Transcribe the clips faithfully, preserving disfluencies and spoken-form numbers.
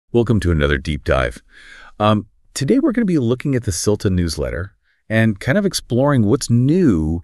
Welcome to another deep dive. Um, today we're going to be looking at the CILTA newsletter and kind of exploring what's new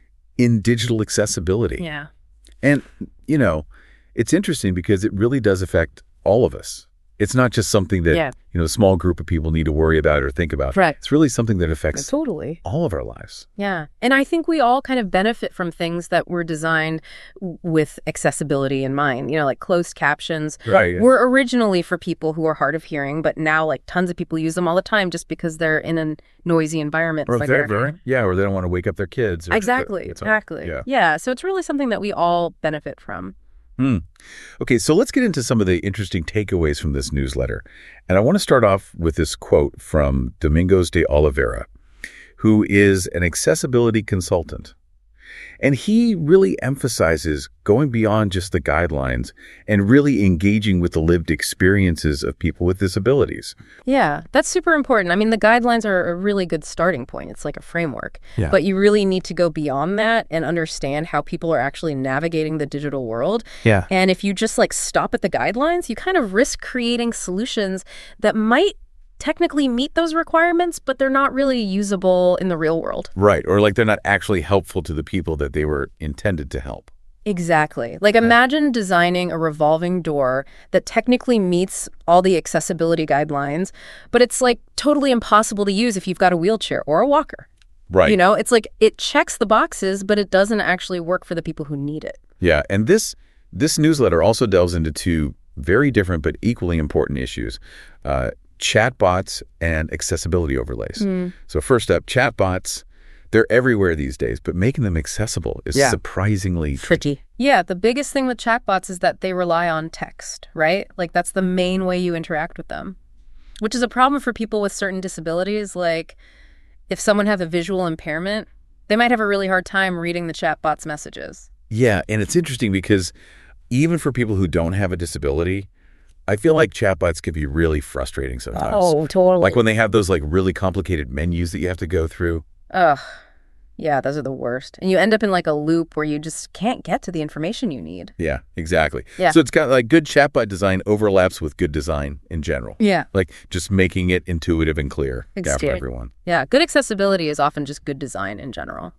in digital accessibility. Yeah. And, you know, it's interesting because it really does affect all of us. It's not just something that, Yeah. you know, a small group of people need to worry about or think about. Right. It's really something that affects Totally. all of our lives. Yeah. And I think we all kind of benefit from things that were designed w- with accessibility in mind. You know, like closed captions Right. were originally for people who are hard of hearing, but now like tons of people use them all the time just because they're in a noisy environment. Or It's like they're they're- very, yeah, or they don't want to wake up their kids. Or Exactly. it's a- Exactly. yeah. Yeah. So it's really something that we all benefit from. Hmm. Okay, so let's get into some of the interesting takeaways from this newsletter. And I want to start off with this quote from Domingos de Oliveira, who is an accessibility consultant. And he really emphasizes going beyond just the guidelines and really engaging with the lived experiences of people with disabilities. Yeah, that's super important. I mean, the guidelines are a really good starting point. It's like a framework. Yeah. But you really need to go beyond that and understand how people are actually navigating the digital world. Yeah. And if you just like stop at the guidelines, you kind of risk creating solutions that might technically meet those requirements, but they're not really usable in the real world. Right, or like they're not actually helpful to the people that they were intended to help. Exactly. Like imagine designing a revolving door that technically meets all the accessibility guidelines, but it's like totally impossible to use if you've got a wheelchair or a walker. Right. You know, it's like it checks the boxes, but it doesn't actually work for the people who need it. Yeah, and this this newsletter also delves into two very different but equally important issues. Uh, chatbots and accessibility overlays. Mm. So first up, chatbots, they're everywhere these days, but making them accessible is Yeah. surprisingly Tricky. Yeah, the biggest thing with chatbots is that they rely on text, right? Like that's the main way you interact with them, which is a problem for people with certain disabilities. Like if someone has a visual impairment, they might have a really hard time reading the chatbot's messages. Yeah, and it's interesting because even for people who don't have a disability, I feel like chatbots can be really frustrating sometimes. Oh, totally. Like when they have those like really complicated menus that you have to go through. Ugh. Yeah, those are the worst. And you end up in like a loop where you just can't get to the information you need. Yeah, exactly. Yeah. So it's got like good chatbot design overlaps with good design in general. Yeah. Like just making it intuitive and clear yeah, for Exactly. everyone. Yeah, good accessibility is often just good design in general.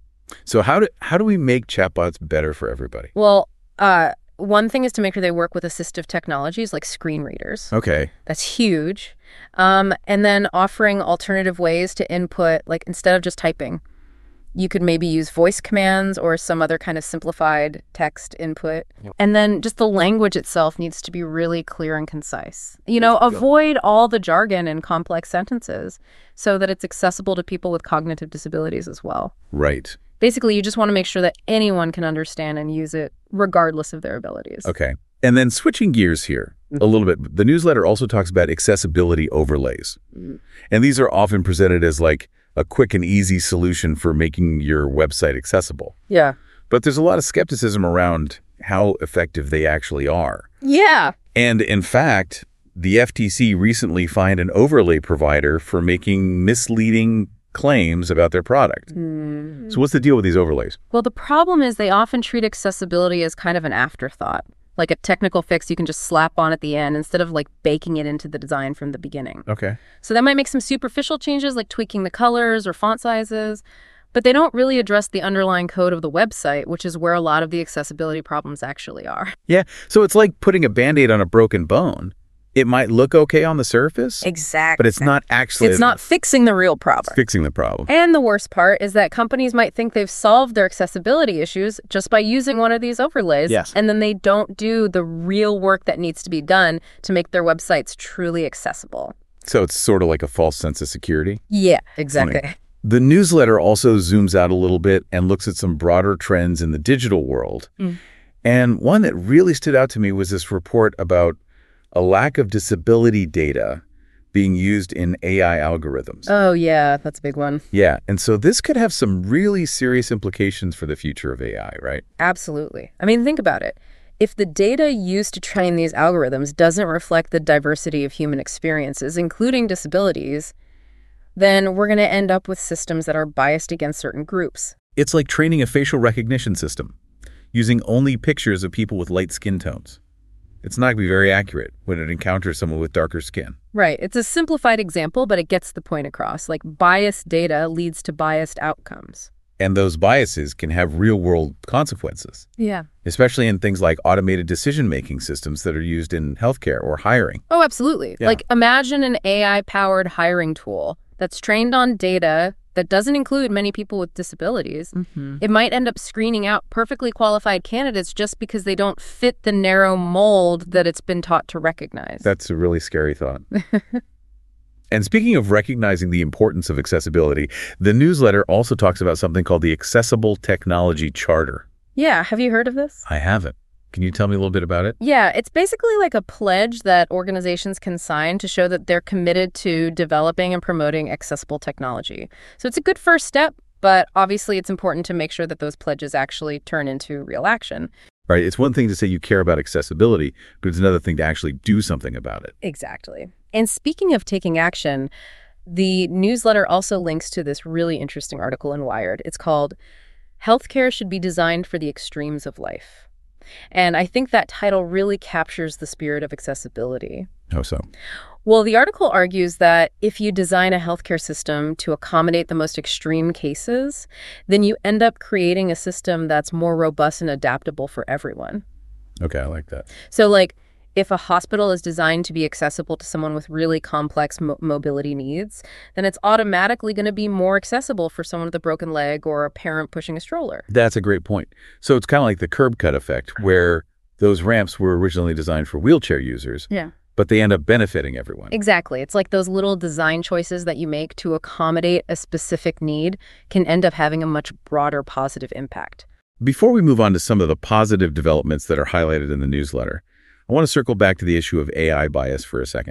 So how do how do we make chatbots better for everybody? Well, uh, one thing is to make sure they work with assistive technologies like screen readers. Okay. That's huge. Um, and then offering alternative ways to input, like instead of just typing, you could maybe use voice commands or some other kind of simplified text input. Yep. And then just the language itself needs to be really clear and concise. You know, avoid all the jargon and complex sentences so that it's accessible to people with cognitive disabilities as well. Right. Basically, you just want to make sure that anyone can understand and use it regardless of their abilities. Okay. And then switching gears here a little bit, the newsletter also talks about accessibility overlays. Mhm. And these are often presented as like a quick and easy solution for making your website accessible. Yeah. But there's a lot of skepticism around how effective they actually are. Yeah. And in fact, the F T C recently fined an overlay provider for making misleading claims about their product. Mm. So what's the deal with these overlays? Well, the problem is they often treat accessibility as kind of an afterthought, like a technical fix you can just slap on at the end instead of like baking it into the design from the beginning. Okay. So that might make some superficial changes like tweaking the colors or font sizes, but they don't really address the underlying code of the website, which is where a lot of the accessibility problems actually are. Yeah. So it's like putting a Band-Aid on a broken bone. It might look okay on the surface, Exactly. but it's not actually It's not fixing the real problem. fixing the problem. And the worst part is that companies might think they've solved their accessibility issues just by using one of these overlays. Yes. And then they don't do the real work that needs to be done to make their websites truly accessible. So it's sort of like a false sense of security. Yeah, exactly. The newsletter also zooms out a little bit and looks at some broader trends in the digital world. Mm. And one that really stood out to me was this report about a lack of disability data being used in A I algorithms. Oh, yeah, that's a big one. Yeah, and so this could have some really serious implications for the future of A I, right? Absolutely. I mean, think about it. If the data used to train these algorithms doesn't reflect the diversity of human experiences, including disabilities, then we're going to end up with systems that are biased against certain groups. It's like training a facial recognition system using only pictures of people with light skin tones. It's not going to be very accurate when it encounters someone with darker skin. Right. It's a simplified example, but it gets the point across. Like, biased data leads to biased outcomes. And those biases can have real-world consequences. Yeah. Especially in things like automated decision-making systems that are used in healthcare or hiring. Oh, absolutely. Yeah. Like, imagine an A I-powered hiring tool that's trained on data that doesn't include many people with disabilities. Mm-hmm. It might end up screening out perfectly qualified candidates just because they don't fit the narrow mold that it's been taught to recognize. That's a really scary thought. And speaking of recognizing the importance of accessibility, the newsletter also talks about something called the Accessible Technology Charter. Yeah, have you heard of this? I haven't. Can you tell me a little bit about it? Yeah, it's basically like a pledge that organizations can sign to show that they're committed to developing and promoting accessible technology. So it's a good first step, but obviously it's important to make sure that those pledges actually turn into real action. Right. It's one thing to say you care about accessibility, but it's another thing to actually do something about it. Exactly. And speaking of taking action, the newsletter also links to this really interesting article in Wired. It's called Healthcare Should Be Designed for the Extremes of Life. And I think that title really captures the spirit of accessibility. How so? Well, the article argues that if you design a healthcare system to accommodate the most extreme cases, then you end up creating a system that's more robust and adaptable for everyone. Okay, I like that. So, like, if a hospital is designed to be accessible to someone with really complex mo- mobility needs, then it's automatically going to be more accessible for someone with a broken leg or a parent pushing a stroller. That's a great point. So it's kind of like the curb cut effect, where those ramps were originally designed for wheelchair users, Yeah. but they end up benefiting everyone. Exactly. It's like those little design choices that you make to accommodate a specific need can end up having a much broader positive impact. Before we move on to some of the positive developments that are highlighted in the newsletter, I want to circle back to the issue of A I bias for a second.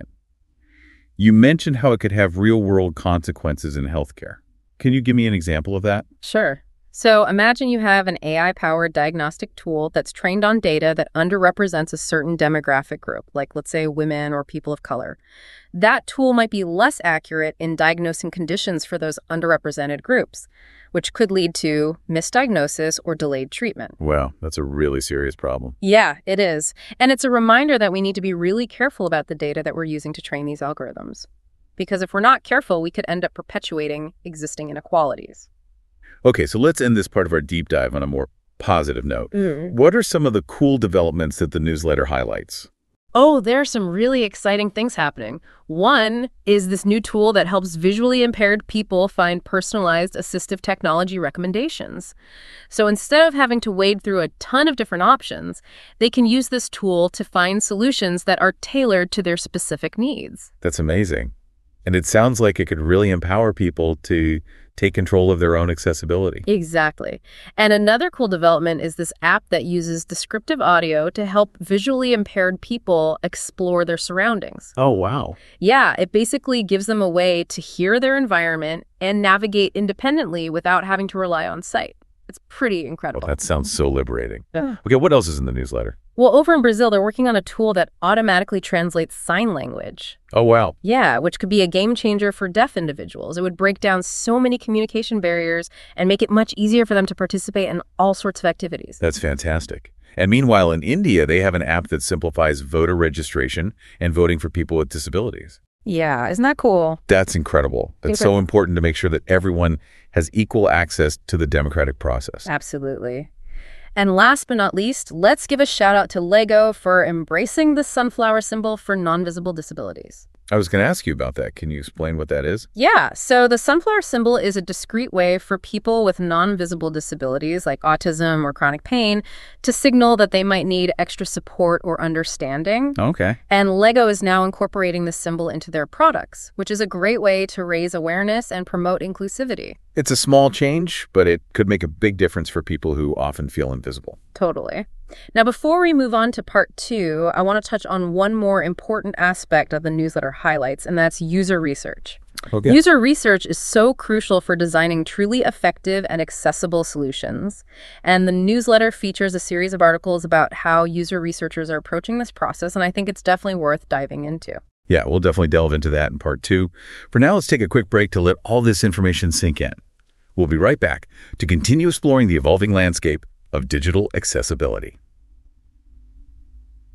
You mentioned how it could have real-world consequences in healthcare. Can you give me an example of that? Sure. So imagine you have an A I-powered diagnostic tool that's trained on data that underrepresents a certain demographic group, like, let's say, women or people of color. That tool might be less accurate in diagnosing conditions for those underrepresented groups, which could lead to misdiagnosis or delayed treatment. Wow, that's a really serious problem. Yeah, it is. And it's a reminder that we need to be really careful about the data that we're using to train these algorithms. Because if we're not careful, we could end up perpetuating existing inequalities. Okay, so let's end this part of our deep dive on a more positive note. Mm. What are some of the cool developments that the newsletter highlights? Oh, there are some really exciting things happening. One is this new tool that helps visually impaired people find personalized assistive technology recommendations. So instead of having to wade through a ton of different options, they can use this tool to find solutions that are tailored to their specific needs. That's amazing. And it sounds like it could really empower people to take control of their own accessibility. Exactly. And another cool development is this app that uses descriptive audio to help visually impaired people explore their surroundings. Oh, wow. Yeah, it basically gives them a way to hear their environment and navigate independently without having to rely on sight. It's pretty incredible. Well, that sounds so liberating. Yeah. Okay, what else is in the newsletter? Well, over in Brazil, they're working on a tool that automatically translates sign language. Oh, wow. Yeah, which could be a game changer for deaf individuals. It would break down so many communication barriers and make it much easier for them to participate in all sorts of activities. That's fantastic. And meanwhile, in India, they have an app that simplifies voter registration and voting for people with disabilities. Yeah, isn't that cool? That's incredible. That's so important to make sure that everyone has equal access to the democratic process. Absolutely. And last but not least, let's give a shout out to LEGO for embracing the sunflower symbol for non-visible disabilities. I was going to ask you about that. Can you explain what that is? Yeah, so the sunflower symbol is a discrete way for people with non-visible disabilities like autism or chronic pain to signal that they might need extra support or understanding. Okay. And LEGO is now incorporating this symbol into their products, which is a great way to raise awareness and promote inclusivity. It's a small change, but it could make a big difference for people who often feel invisible. Totally. Now, before we move on to part two, I want to touch on one more important aspect of the newsletter highlights, and that's user research. Okay. User research is so crucial for designing truly effective and accessible solutions. And the newsletter features a series of articles about how user researchers are approaching this process, and I think it's definitely worth diving into. Yeah, we'll definitely delve into that in part two. For now, let's take a quick break to let all this information sink in. We'll be right back to continue exploring the evolving landscape of digital accessibility.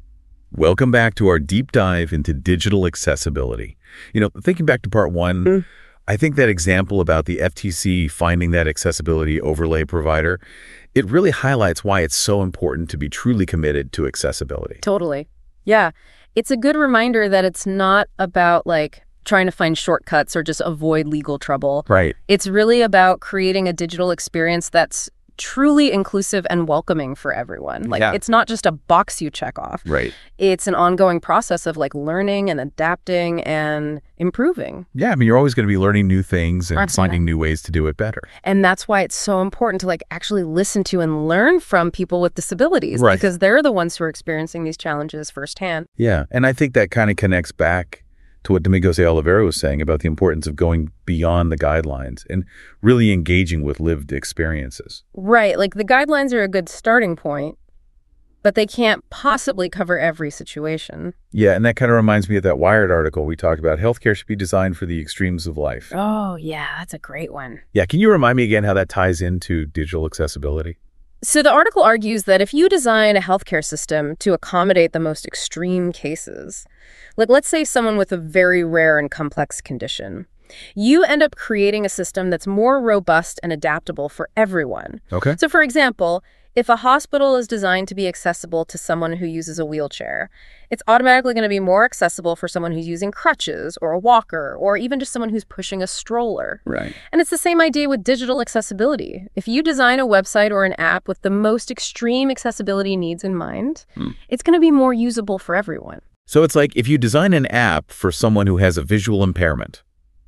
Welcome back to our deep dive into digital accessibility. You know, thinking back to part one, mm. I think that example about the F T C finding that accessibility overlay provider, it really highlights why it's so important to be truly committed to accessibility. Totally. Yeah. It's a good reminder that it's not about like trying to find shortcuts or just avoid legal trouble. Right. It's really about creating a digital experience that's truly inclusive and welcoming for everyone. Like, yeah. It's not just a box you check off. Right. It's an ongoing process of like learning and adapting and improving. Yeah, I mean, you're always going to be learning new things and Aren't finding new ways to do it better. And that's why it's so important to like actually listen to and learn from people with disabilities. Right. Because they're the ones who are experiencing these challenges firsthand. Yeah, and I think that kind of connects back to what Domingos de Oliveira was saying about the importance of going beyond the guidelines and really engaging with lived experiences. Right. Like the guidelines are a good starting point, but they can't possibly cover every situation. Yeah, and that kind of reminds me of that Wired article we talked about. Healthcare should be designed for the extremes of life. Oh, yeah, that's a great one. Yeah, can you remind me again how that ties into digital accessibility? So the article argues that if you design a healthcare system to accommodate the most extreme cases, like let's say someone with a very rare and complex condition, you end up creating a system that's more robust and adaptable for everyone. Okay. So for example, if a hospital is designed to be accessible to someone who uses a wheelchair, it's automatically going to be more accessible for someone who's using crutches or a walker or even just someone who's pushing a stroller. Right. And it's the same idea with digital accessibility. If you design a website or an app with the most extreme accessibility needs in mind, hmm. it's going to be more usable for everyone. So it's like if you design an app for someone who has a visual impairment,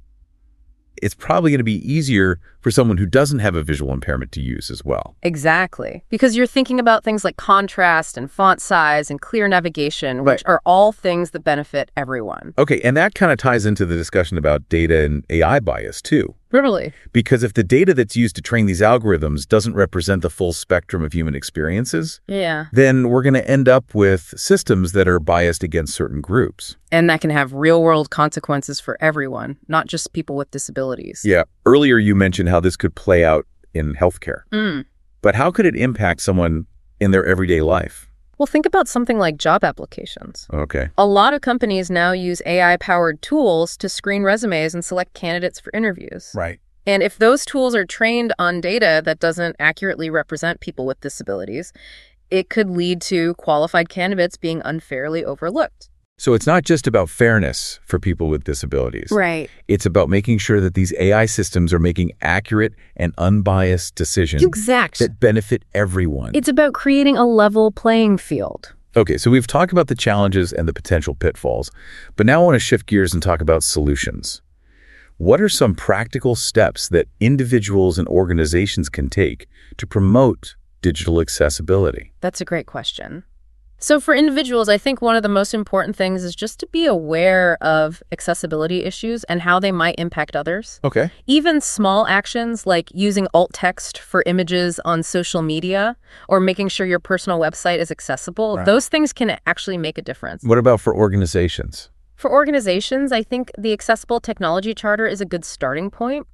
it's probably going to be easier for someone who doesn't have a visual impairment to use as well. Exactly. Because you're thinking about things like contrast and font size and clear navigation, which right. are all things that benefit everyone. Okay, and that kind of ties into the discussion about data and A I bias, too. Really? Because if the data that's used to train these algorithms doesn't represent the full spectrum of human experiences, yeah. then we're going to end up with systems that are biased against certain groups. And that can have real-world consequences for everyone, not just people with disabilities. Yeah. Earlier you mentioned how this could play out in healthcare. Mm. But how could it impact someone in their everyday life? Well, think about something like job applications. Okay. A lot of companies now use A I-powered tools to screen resumes and select candidates for interviews. Right. And if those tools are trained on data that doesn't accurately represent people with disabilities, it could lead to qualified candidates being unfairly overlooked. So it's not just about fairness for people with disabilities. Right. It's about making sure that these A I systems are making accurate and unbiased decisions exact. that benefit everyone. It's about creating a level playing field. Okay, so we've talked about the challenges and the potential pitfalls, but now I want to shift gears and talk about solutions. What are some practical steps that individuals and organizations can take to promote digital accessibility? That's a great question. So for individuals, I think one of the most important things is just to be aware of accessibility issues and how they might impact others. Okay. Even small actions like using alt text for images on social media or making sure your personal website is accessible, right. Those things can actually make a difference. What about for organizations? For organizations, I think the Accessible Technology Charter is a good starting point.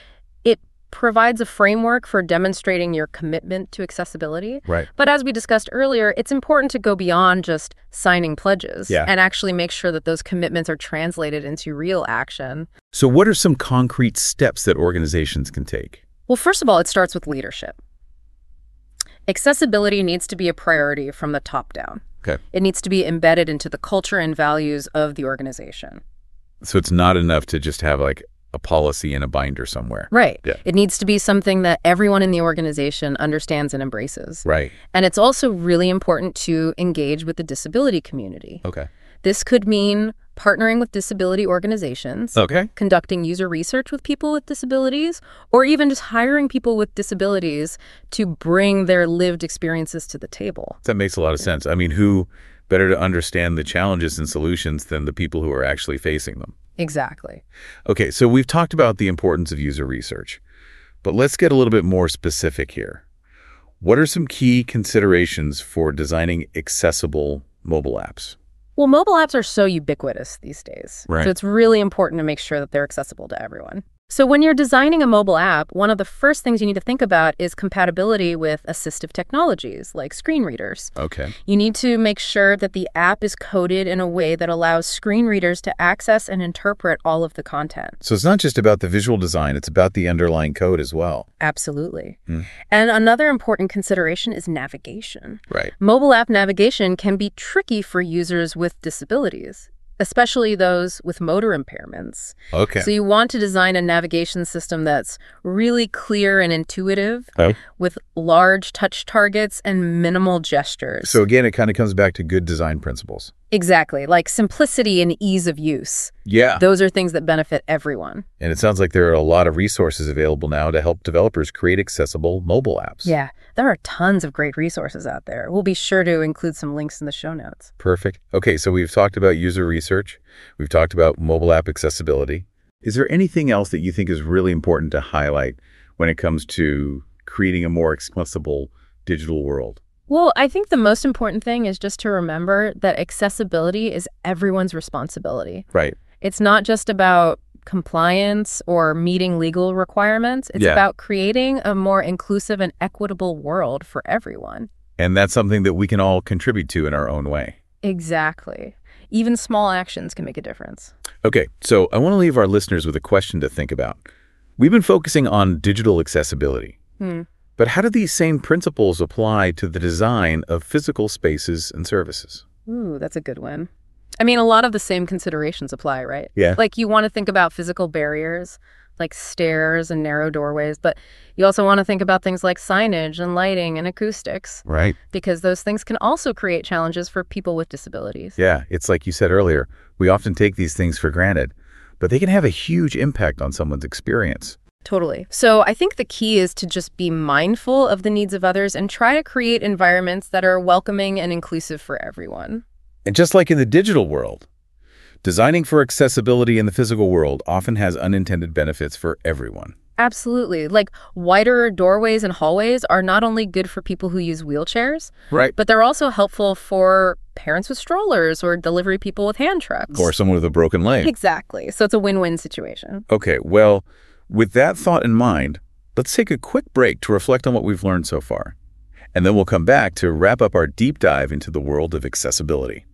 It provides a framework for demonstrating your commitment to accessibility. Right. But as we discussed earlier, it's important to go beyond just signing pledges yeah. and actually make sure that those commitments are translated into real action. So what are some concrete steps that organizations can take? Well, first of all, it starts with leadership. Accessibility needs to be a priority from the top down. Okay. It needs to be embedded into the culture and values of the organization. So it's not enough to just have like a policy in a binder somewhere. Right. Yeah. It needs to be something that everyone in the organization understands and embraces. Right. And it's also really important to engage with the disability community. Okay. This could mean partnering with disability organizations, okay. conducting user research with people with disabilities, or even just hiring people with disabilities to bring their lived experiences to the table. That makes a lot of sense. I mean, who better to understand the challenges and solutions than the people who are actually facing them? Exactly. Okay, so we've talked about the importance of user research, but let's get a little bit more specific here. What are some key considerations for designing accessible mobile apps? Well, mobile apps are so ubiquitous these days. Right. So it's really important to make sure that they're accessible to everyone. So when you're designing a mobile app, one of the first things you need to think about is compatibility with assistive technologies like screen readers. Okay. You need to make sure that the app is coded in a way that allows screen readers to access and interpret all of the content. So it's not just about the visual design, it's about the underlying code as well. Absolutely. Hmm. And another important consideration is navigation. Right. Mobile app navigation can be tricky for users with disabilities, especially those with motor impairments. Okay. So you want to design a navigation system that's really clear and intuitive, Okay. with large touch targets and minimal gestures. So again, it kind of comes back to good design principles. Exactly, like simplicity and ease of use. Yeah. Those are things that benefit everyone. And it sounds like there are a lot of resources available now to help developers create accessible mobile apps. Yeah, there are tons of great resources out there. We'll be sure to include some links in the show notes. Perfect. Okay, so we've talked about user research. We've talked about mobile app accessibility. Is there anything else that you think is really important to highlight when it comes to creating a more accessible digital world? Well, I think the most important thing is just to remember that accessibility is everyone's responsibility. Right. It's not just about compliance or meeting legal requirements. It's Yeah. about creating a more inclusive and equitable world for everyone. And that's something that we can all contribute to in our own way. Exactly. Even small actions can make a difference. Okay, so I want to leave our listeners with a question to think about. We've been focusing on digital accessibility. Hmm. But how do these same principles apply to the design of physical spaces and services? Ooh, that's a good one. I mean, a lot of the same considerations apply, right? Yeah. Like you want to think about physical barriers, like stairs and narrow doorways, but you also want to think about things like signage and lighting and acoustics, Right. because those things can also create challenges for people with disabilities. Yeah, it's like you said earlier, we often take these things for granted, but they can have a huge impact on someone's experience. Totally. So I think the key is to just be mindful of the needs of others and try to create environments that are welcoming and inclusive for everyone. And just like in the digital world, designing for accessibility in the physical world often has unintended benefits for everyone. Absolutely. Like wider doorways and hallways are not only good for people who use wheelchairs, Right. but they're also helpful for parents with strollers or delivery people with hand trucks. Or someone with a broken leg. Exactly. So it's a win-win situation. Okay, well, with that thought in mind, let's take a quick break to reflect on what we've learned so far. And then we'll come back to wrap up our deep dive into the world of accessibility.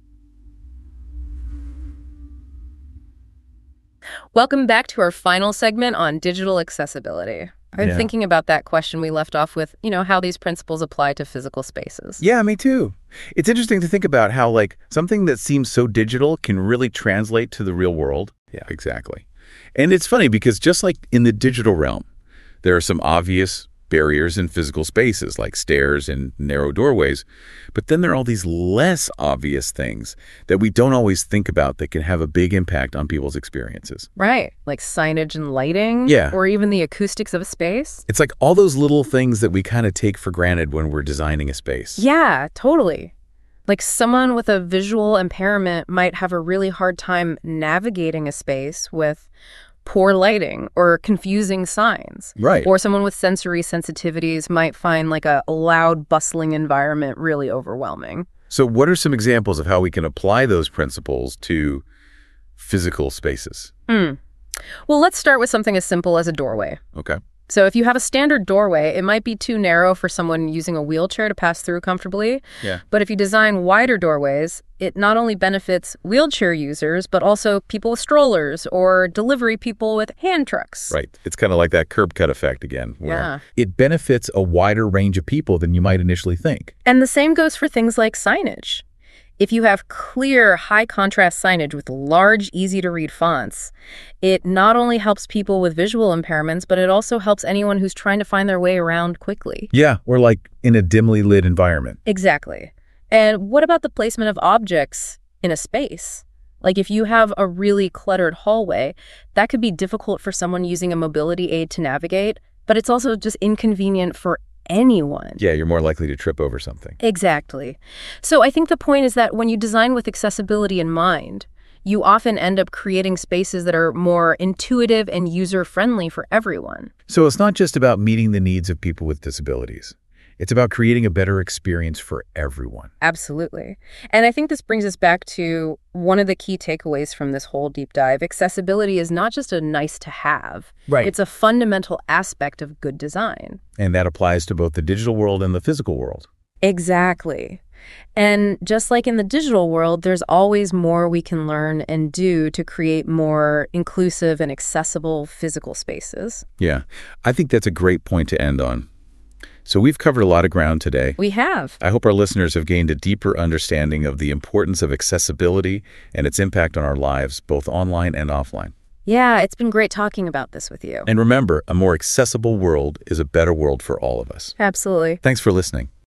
Welcome back to our final segment on digital accessibility. I've been Yeah. thinking about that question we left off with, you know, how these principles apply to physical spaces. Yeah, me too. It's interesting to think about how, like, something that seems so digital can really translate to the real world. Yeah, exactly. And it's funny because just like in the digital realm, there are some obvious barriers in physical spaces like stairs and narrow doorways, but then there are all these less obvious things that we don't always think about that can have a big impact on people's experiences. Right. Like signage and lighting. Yeah. Or even the acoustics of a space. It's like all those little things that we kind of take for granted when we're designing a space. Yeah, totally. Like someone with a visual impairment might have a really hard time navigating a space with poor lighting or confusing signs. Right. Or someone with sensory sensitivities might find like a loud, bustling environment really overwhelming. So what are some examples of how we can apply those principles to physical spaces? Hmm. Well, let's start with something as simple as a doorway. Okay. So if you have a standard doorway, it might be too narrow for someone using a wheelchair to pass through comfortably. Yeah. But if you design wider doorways, it not only benefits wheelchair users, but also people with strollers or delivery people with hand trucks. Right. It's kind of like that curb cut effect again, where Yeah. it benefits a wider range of people than you might initially think. And the same goes for things like signage. If you have clear, high-contrast signage with large, easy-to-read fonts, it not only helps people with visual impairments, but it also helps anyone who's trying to find their way around quickly. Yeah, or like in a dimly lit environment. Exactly. And what about the placement of objects in a space? Like if you have a really cluttered hallway, that could be difficult for someone using a mobility aid to navigate, but it's also just inconvenient for anyone. Yeah, you're more likely to trip over something. Exactly. So I think the point is that when you design with accessibility in mind, you often end up creating spaces that are more intuitive and user-friendly for everyone. So it's not just about meeting the needs of people with disabilities. It's about creating a better experience for everyone. Absolutely. And I think this brings us back to one of the key takeaways from this whole deep dive. Accessibility is not just a nice to have. Right. It's a fundamental aspect of good design. And that applies to both the digital world and the physical world. Exactly. And just like in the digital world, there's always more we can learn and do to create more inclusive and accessible physical spaces. Yeah, I think that's a great point to end on. So we've covered a lot of ground today. We have. I hope our listeners have gained a deeper understanding of the importance of accessibility and its impact on our lives, both online and offline. Yeah, it's been great talking about this with you. And remember, a more accessible world is a better world for all of us. Absolutely. Thanks for listening.